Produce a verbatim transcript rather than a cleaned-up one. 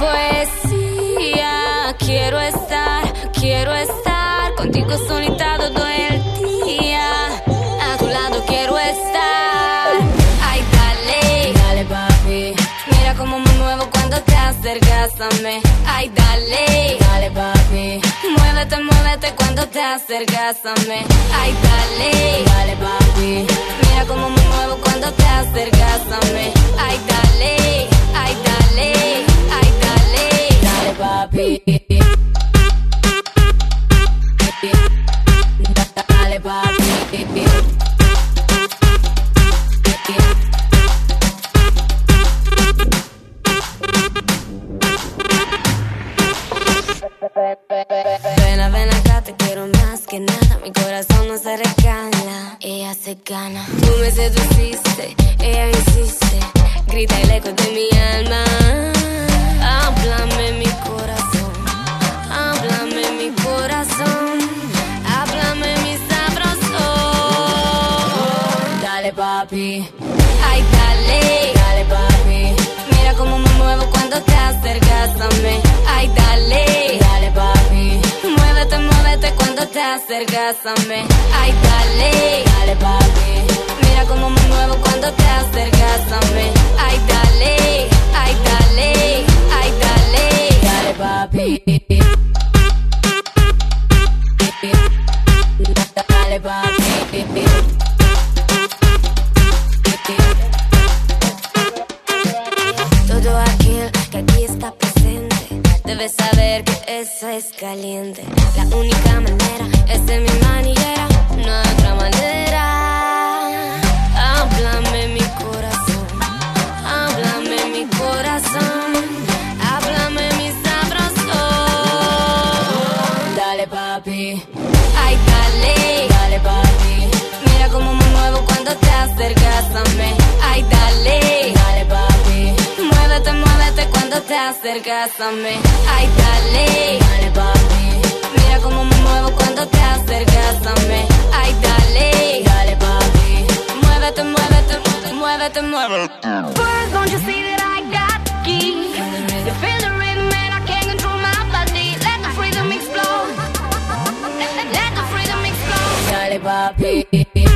poesía. Quiero estar, quiero estar contigo solita todo el día. A tu lado quiero estar. Ay, dale, dale papi. Mira cómo me muevo cuando te acercas a mí. Ay, dale, dale papi. Muévete, muévete cuando te acercas a mí. Ay, dale, dale papi. Mira cómo me muevo cuando te acercas a mí. Ay, dale, ay, dale, ay, dale, dale papi. Dale papi. Ven, ven acá, te quiero más que nada. Mi corazón no se regala, ella se gana. Tú me seduciste, ella insiste. Grita el eco de mi alma. Háblame mi corazón, háblame mi corazón, háblame mi sabroso. Dale papi, ay dale, dale papi. Mira cómo me muevo cuando te acercas a mí. Ay dale, dale papi. Muévete, muévete cuando te acercas a mí. Ay dale, dale papi. Mira cómo me muevo cuando te acercas a mí. Ay dale, ay dale, ay dale, dale papi. Dale papi. Todo aquel que aquí está presente debe saber que eso es caliente. La única manera es de mi manillera, no hay otra manera. Háblame mi corazón, háblame mi corazón, háblame mi sabroso. Dale papi, ay dale, dale papi. Mira cómo me muevo cuando te acercas a mí. Ay dale, dale papi. Muévete, muévete cuando te acercas a mí. Ay dale, dale papi. Mira cómo me muevo cuando te acercas a mí. Ay dale, dale papi. Muévete, muévete, muévete, muévete. First, don't you see that I got the key? You feel the rhythm and I can't control my body. Let the freedom explode. Let the freedom explode. Dale papi.